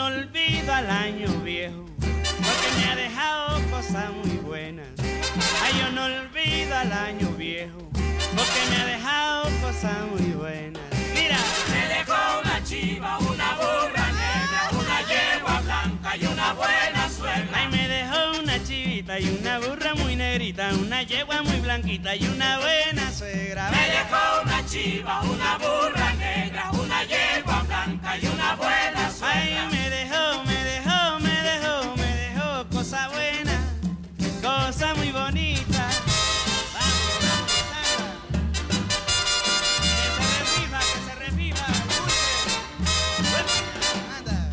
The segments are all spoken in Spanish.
no olvido al año viejo, porque me ha dejado cosas muy buenas. Ay, yo no olvido al año viejo, porque me ha dejado cosas muy buenas. Mira, me dejó una chiva, una burra negra, una yegua blanca y una buena suegra. Ay, me dejó una chivita y una burra muy negrita, una yegua muy blanquita y una buena suegra. Me dejó una chiva, una burra negra, una yegua blanca y una buena suegra. Ay, me dejó cosa buena, cosa muy bonita. Que se reviva, anda.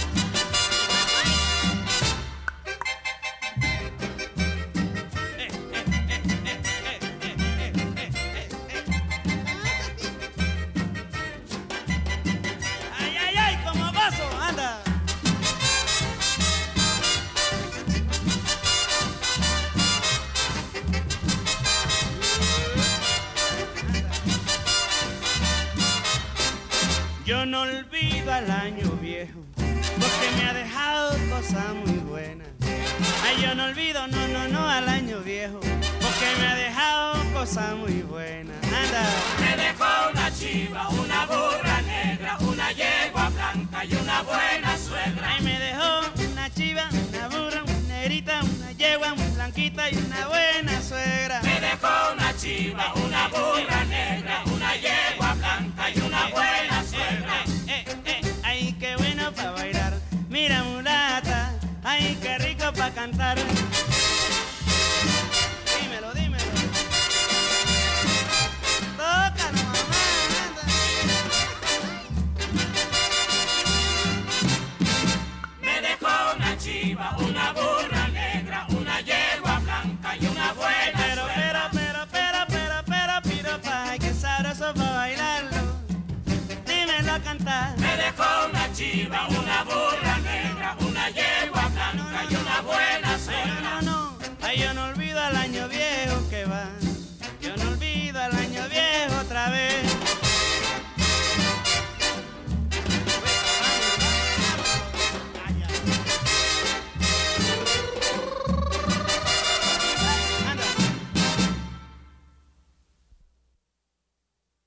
Ay, ay, ay, como gozo, anda. Yo no olvido al año viejo, porque me ha dejado cosas muy buenas. Ay, yo no olvido, no al año viejo, porque me ha dejado cosas muy buenas. Anda. Me dejó una chiva, una burra negra, una yegua blanca y una buena suegra. Ay, me dejó una chiva, una burra, una negrita, una yegua muy blanquita y una buena suegra. Me dejó una chiva, una burra negra, una yegua blanca y una buena suegra. Ay, qué bueno para bailar. Mira, mulata, ay, qué rico para cantar. Dímelo, dímelo. Tócalo, mamá, anda. Me dejó una chiva, una burra negra, una yegua blanca y una buena suegra. Pero, ay, qué sabroso para bailarlo. Dímelo a cantar. Me dejó una chiva, una burra negra, una yegua blanca y una buena suegra. Ay, yo no olvido al año viejo que va.